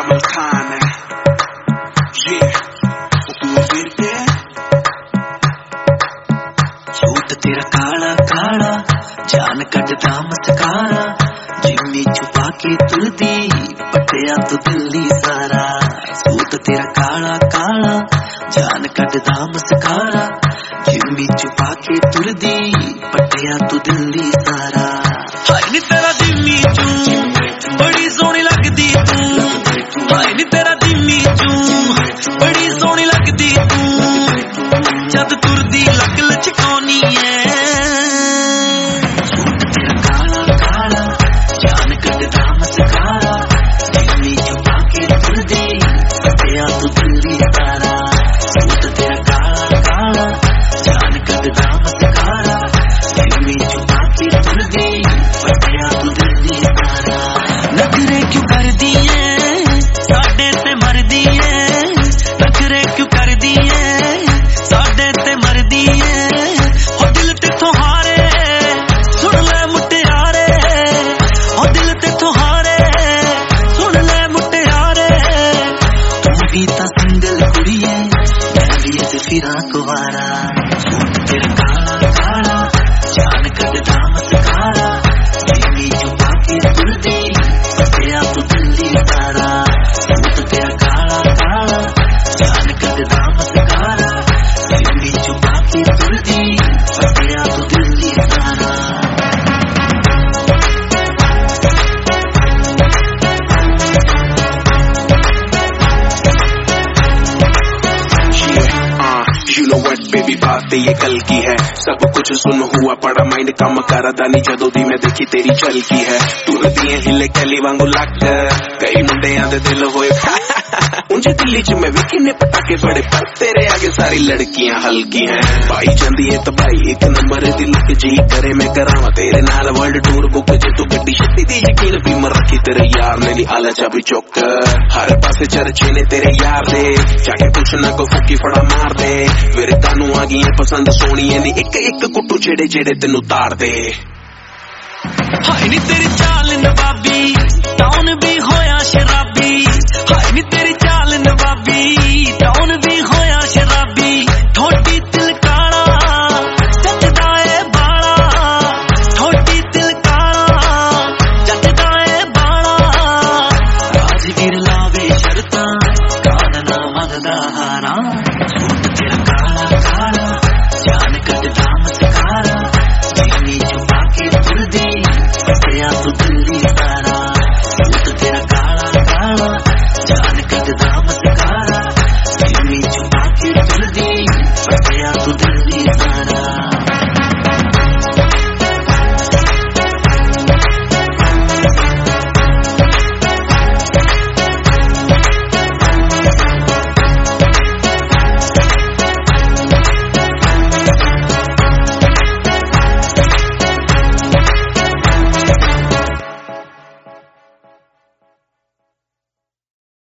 Camel Khan है ये फिर के सूट तेरा काला काला जान कटदा मस्कारा जिम्मी छुपा के तुरदी पटिया तो दिल्ली सारा सूट तेरा काला काला जान कटदा मस्कारा जिम्मी छुपा के तुरदी पटिया तो दिल्ली सारा हाय नी तेरा जिम्मी चू बड़ी सोहनी लगदी तू हाय नी तेरा जिम्मी चू बड़ी सोहनी लगदी तू जद तुरदी लग लचकानी है सूट तेरा काला काला जान कटदा मस्कारा जिम्मी छुपा के तुरदी पटिया तो दिल्ली सारा सूट तेरा काला काला जान कटदा मस्कारा जिम्मी छुपा के तुरदी पटिया तो दिल्ली सारा नखरे क्यों कर दिए साडे ते मरदी है नखरे क्यों कर दिए साडे ते मरदी है ओ दिल तेथों हारे सुन ले मुटियारे ओ दिल तेथों हारे सुन ले मुटियारे तू भी तां सिंगल कुड़ी है मैं भी ते फिरां कुवारा सूट तेरा काला काला जान कटदा मस्कारा जिम्मी छुपा के तुरदी पटिया तो दिल्ली सारा सूट तेरा काला काला जान कटदा मस्कारा जिम्मी छुपा के तुरदी पटिया तो दिल्ली सारा You know what baby बात ये कल की है सब कुछ सुन हुआ पड़ा माइंड काम करदा नहीं जदों दी मैं देखी तेरी चल की है तुरदी हिले कैली वांगू लग कई मुंडियां दे दिल होए उंजे दिल्ली च मैं विकी ने पटाके बड़े पर तेरे आगे सारी लड़कियां हल्की हैं पाई जांदी है तबाई एक नंबर दी लुक जी करे मैं करावां तेरे नाल वर्ल्ड टूर बुक जे तू गड्डी छत्ती दी यकीन भी मर रखी तेरे यार ने नी आला चाबी चौक हर पासे चर्चे ने तेरे यार दे जाके कुछ ना को फुकी फड़ा मार दे फिर कानू आ गई पसंद सोनी नी एक एक कुट्टू जेड़े जेड़े तेनू तार दे हाय नी तेरी चाल नवाबी